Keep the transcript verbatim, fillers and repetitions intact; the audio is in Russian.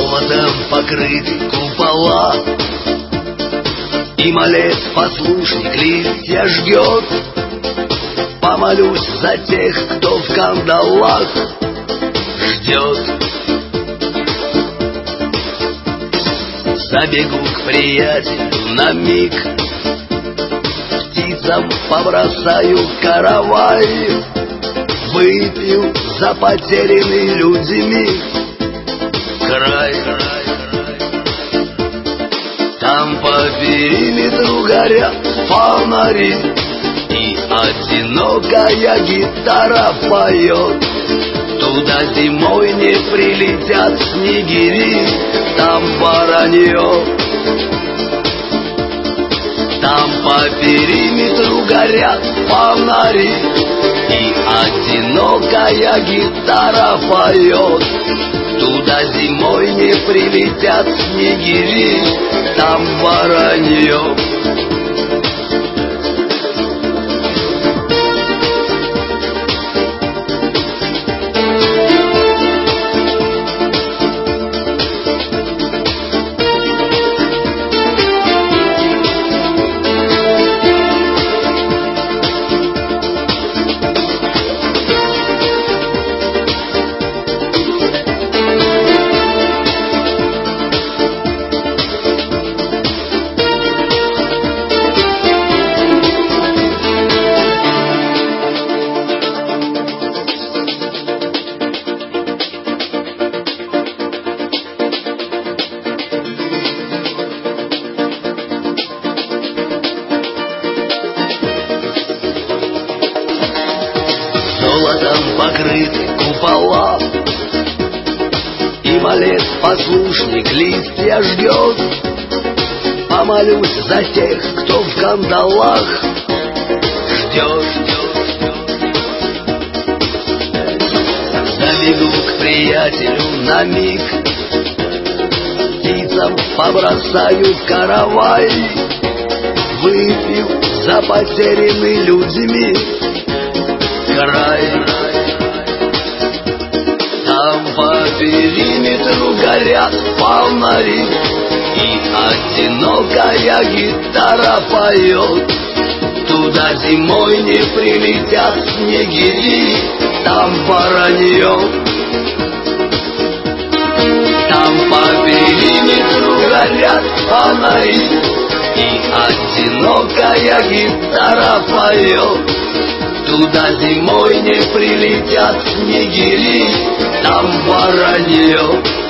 Золотом покрыты купола, и малец послушник листья жгет. Помолюсь за тех, кто в кандалах ждет. Забегу к приятелю на миг, птицам побросаю каравай, выпью за потерянный людьми край. Там по периметру горят фонари, и одинокая гитара поет. Туда зимой не прилетят снегири, там воронье. Там по периметру горят фонари, и одинокая гитара поет. Туда зимой не прилетят снегири, там воронье. Золотом покрыты купола, и малец-послушник листья ждет. Помолюсь за тех, кто в кандалах ждет. Забегу к приятелю на миг, птицам побросаю каравай, выпью за потерянный людьми край. Там по периметру горят фонари, и одинокая гитара поет. Туда зимой не прилетят снегири, там воронье. Там по периметру горят фонари, и одинокая гитара поет. Туда зимой не прилетят снегири, там воронье.